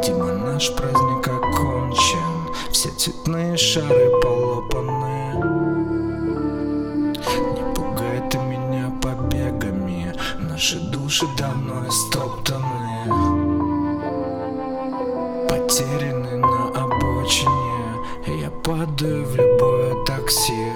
Видимо, наш праздник окончен, все цветные шары полопаны. Не пугай ты меня побегами, наши души давно истоптаны, потеряны на обочине. Я падаю в любое такси.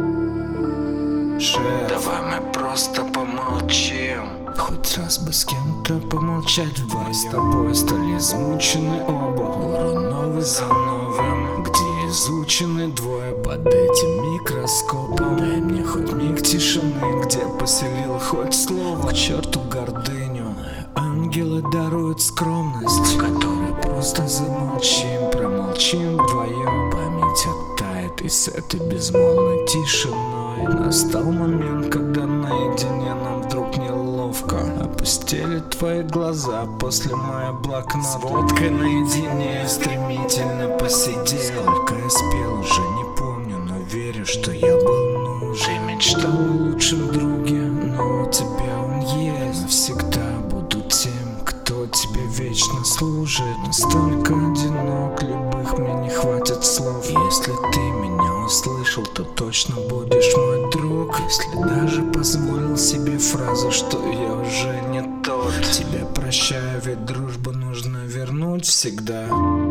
Давай мы просто помолчим, хоть раз бы с кем-то помолчать вдвоем. С тобой стали измучены оба, уру новый за новым, где изучены двое под этим микроскопом. Дай мне хоть миг тишины, где поселил хоть слово. К черту гордыню, ангелы даруют скромность, в которой просто замолчим, промолчим вдвоем. Память оттает, и с этой безмолвной тишиной настал момент, когда наедине нам вдруг неловко. Опустили твои глаза после моей блокнота. С водкой наедине стремительно посидел. Сколько я спел, уже не помню, но верю, что я был нужен. Ты мечтал о лучшем друге, но у тебя он есть. Навсегда буду тем, кто тебе вечно служит. Настолько одинок, любых мне не хватит слов. Если ты меня услышал, то точно будешь мой друг. Если даже позволил себе фразу, что я уже не тот. Тебя прощаю, ведь дружбу нужно вернуть всегда.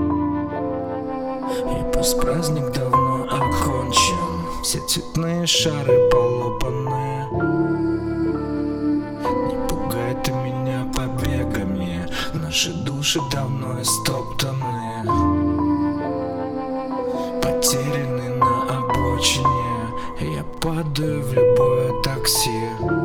И пусть праздник давно окончен, все цветные шары полопаны. Не пугай ты меня побегами, наши души давно истоптаны, потеряны на обочине. Я падаю в любое такси.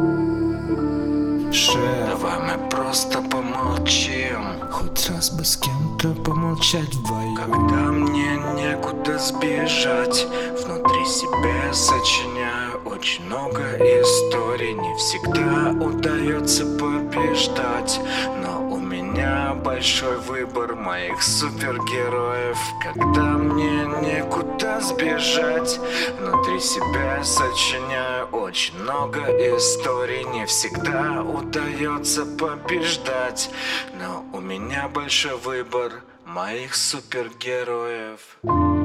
Давай мы просто помолчим, хоть раз бы с кем-то помолчать вдвоем. Когда мне некуда сбежать, внутри себя я сочиняю очень много историй. Не всегда удается побеждать, но у меня большой выбор моих супергероев. Когда мне некуда сбежать, внутри себя я сочиняю очень много историй. Не всегда удается побеждать, но у меня большой выбор моих супергероев.